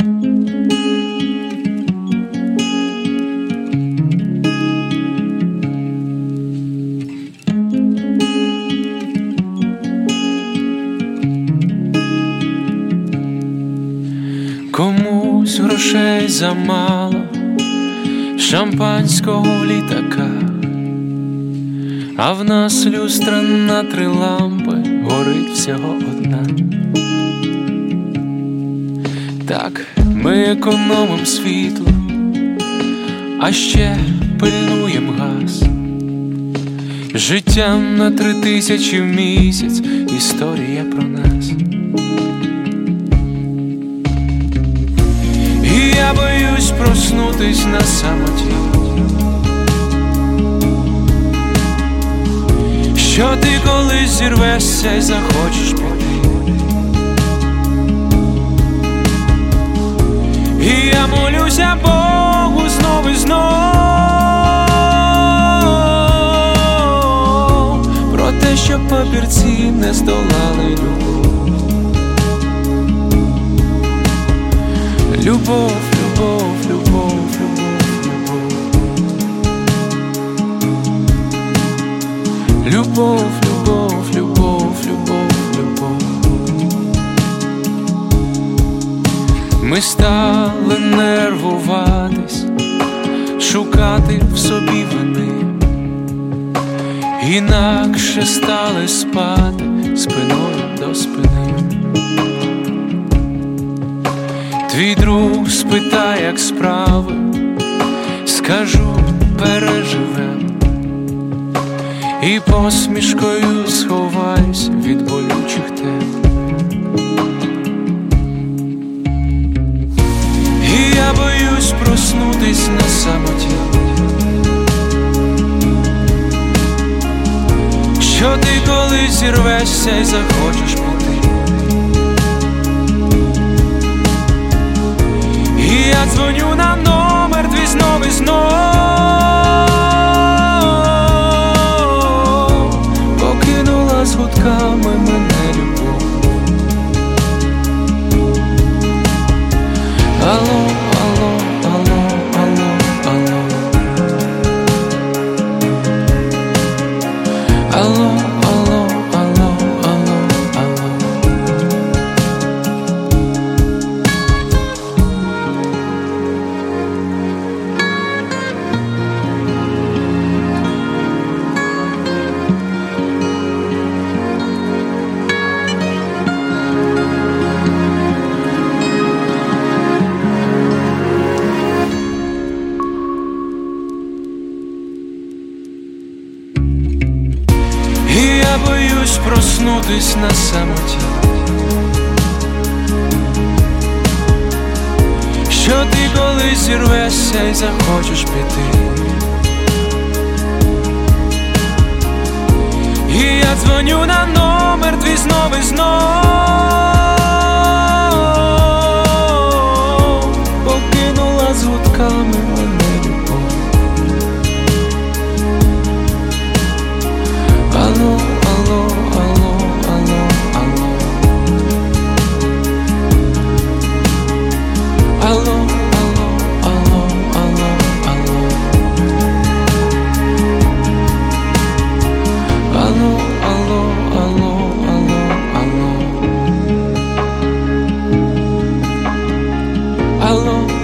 Комусь грошей замало, шампанського в літаках, а в нас люстра на 3 лампи, горить всього одна. Так, ми економим світло, а ще пильнуєм газ. Життя на 3000 в місяць, історія про нас. І я боюсь проснутись на самоті, що ти колись зірвешся й захочеш піти. І я молюся Богу знов і знов про те, щоб папірці не здолали любов. Любов, любов, любов, любов, любов. Любов, любов, любов, любов, любов. Ми стали нервуватись, шукати в собі вини, інакше стали спати спиною до спини. Твій друг спитає, як справи, скажу, переживем, і посмішкою сховаюсь від болючих тем. І я боюсь проснутись на самоті, що ти колись зірвешся й захочеш піти. І я дзвоню на номер твій знов і знов, покинула з гудками мене любов. Алло, алло, алло, алло, алло. Алло, алло, алло, алло, алло. І я боюсь проснутись на самоті, що ти колись зірвешся й захочеш піти. І я дзвоню на номер твій знов і знов, покинула з гудками мене любов. Алло, алло, алло, алло, алло. Алло, алло, алло, алло, алло. Алло, алло, алло, алло, алло. Алло.